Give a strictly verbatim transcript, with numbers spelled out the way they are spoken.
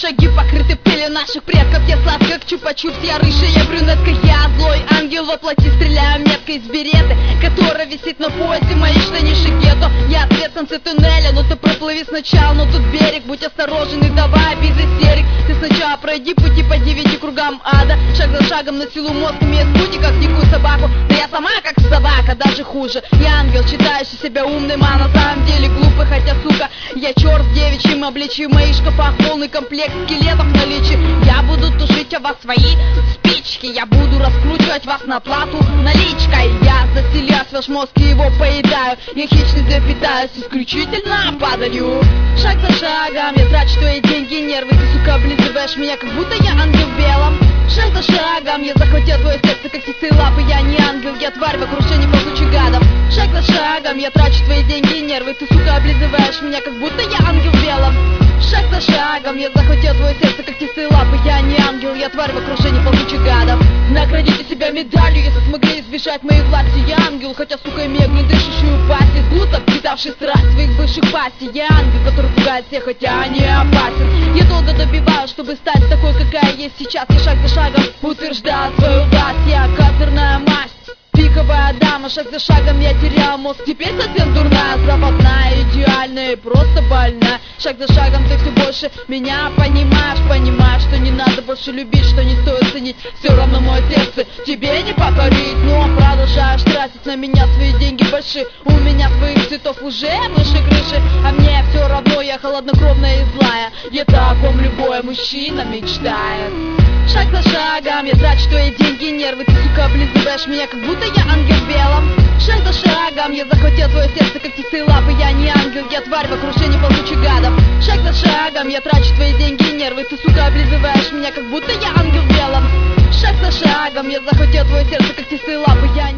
шаги покрыты пылью наших предков. Я сладкая, как чупа-чупс, я рыжая брюнетка. Я злой ангел во плоти, стреляю меткой из береты, которая висит на поясе моей штаниши гетто. Я свет в конце туннеля, но ты проплыви сначала на тот берег. Будь осторожен и давай без истерик. Ты сначала пройди пути по девяти кругам ада. Шаг за шагом на силу мозг имеет пути, как дикую собаку. Да я сама как собака, даже хуже. Я ангел, считающий себя умным, а на самом деле глупый. Хотя, сука, я черт с девичьим обличием. В моих шкафах полный комплект скелетов в наличии. Я буду тушить о вас свои спички. Я буду раскручивать вас на плату наличкой. Я заселяюсь в ваш мозг и его поедаю. Я хищный зверь, питаюсь исключительно падалью. Шаг за шагом я трачу твои деньги, нервы. Ты, сука, облизываешь меня, как будто я ангел в белом. Шаг за шагом я захватил твое сердце, когтистые лапы. Я не ангел, я тварь в окружении ползучих гадов. Шаг за шагом я трачу твои деньги и нервы. Ты, сука, облизываешь меня, как будто я ангел в белом. Шаг за шагом я захватил твое сердце, когтистые лапы. Я не ангел, я тварь в окружении ползучих гадов. Наградите себя медалью, если смогли избежать моей власти. Я ангел, хотя, сука, имею огнедышащую пасть. Из глуток, питавший страсть своих бывших пассий. Я ангел, который пугает всех, хотя не опасен. Я долго добиваюсь, чтобы стать такой, какая есть сейчас. Я шаг за шагом утверждаю свою власть. Я козырная масть, пиковая дама. Шаг за шагом я терял мозг, теперь совсем дурная, заводная, идеальная и просто больная. Шаг за шагом ты все больше меня понимаешь. Понимаешь, что не надо больше любить, что не стоит ценить. Все равно мое сердце тебе не покорить. Но продолжаешь тратить на меня свои деньги большие. У меня своих цветов уже выше крыши. А мне все равно, я холоднокровная и злая. Я так, о ком любой мужчина мечтает. Шаг за шагом я трачу твои деньги и нервы. Ты, сука, облизываешь меня, как будто я ангел в белом. Шаг за шагом я захватил твое сердце, когтистые лапы. Я не ангел, я тварь в окружении ползучих гадов. Шаг за шагом я трачу твои деньги и нервы. Ты, сука, облизываешь меня, как будто я ангел в белом. Шаг за шагом я захватил твое сердце, когтистые лапы. Я